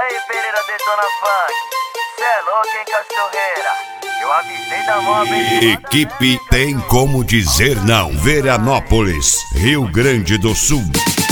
aí, Pereira Detona Funk, cê é louco, hein, cachorreira? Eu avisei da mão abençoada. Equipe Tem Como Dizer Não, Veranópolis, Rio Grande do Sul.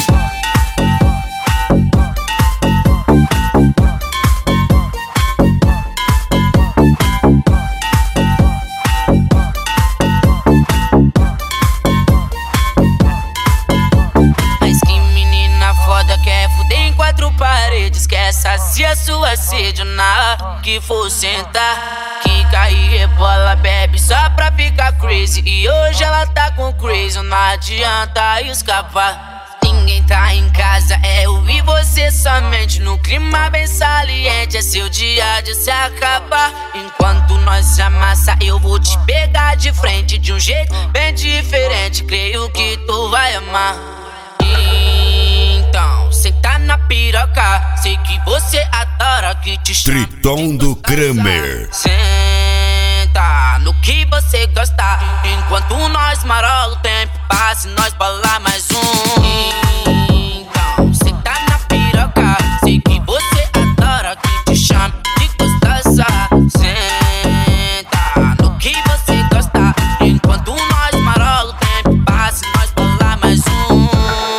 Sacia sua sede na que for sentar, que cair rebola, bebe só pra ficar crazy. E hoje ela tá com crazy, não adianta escapar. Ninguém tá em casa, é eu e você somente. No clima bem saliente, é seu dia de se acabar. Enquanto nós se amassa, eu vou te pegar de frente de um jeito bem diferente. Creio que tu vai amar. Então, senta na piroca, sei que você adora que te chama Triton do Kramer. Senta no que você gosta, enquanto nós marola, o tempo passa e nós bola mais um. Então, senta na piroca, sei que você adora que te chama de gostosa. Senta no que você gosta, enquanto nós marola, o tempo passa e nós bola mais um.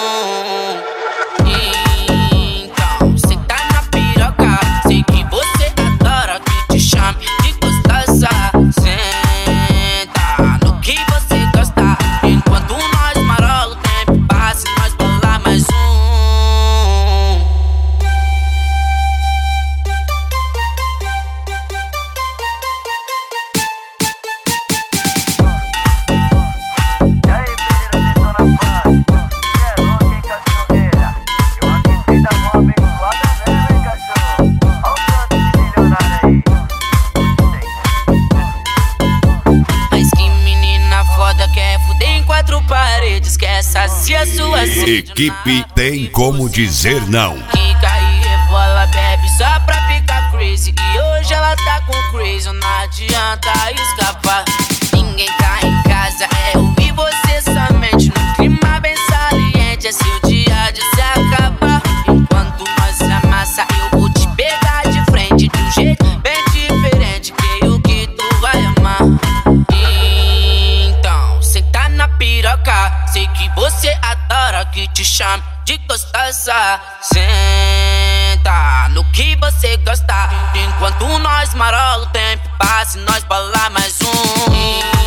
Sacia sua sede. Equipe Tem Como Dizer Não. Que cair rebola, bebe só pra ficar crazy. E hoje ela tá com crazy, não adianta escapar. Ninguém tá em casa, é eu e você somente. No clima bem saliente, é seu dia de se acabar. Enquanto nós se amassa, eu vou te pegar de frente de um jeito bem diferente. Creio que tu vai amar. Então, senta na piroca, sei que você adora que te chame de gostosa. Senta no que você gosta, enquanto nós marola, o tempo passa e nós bola mais um.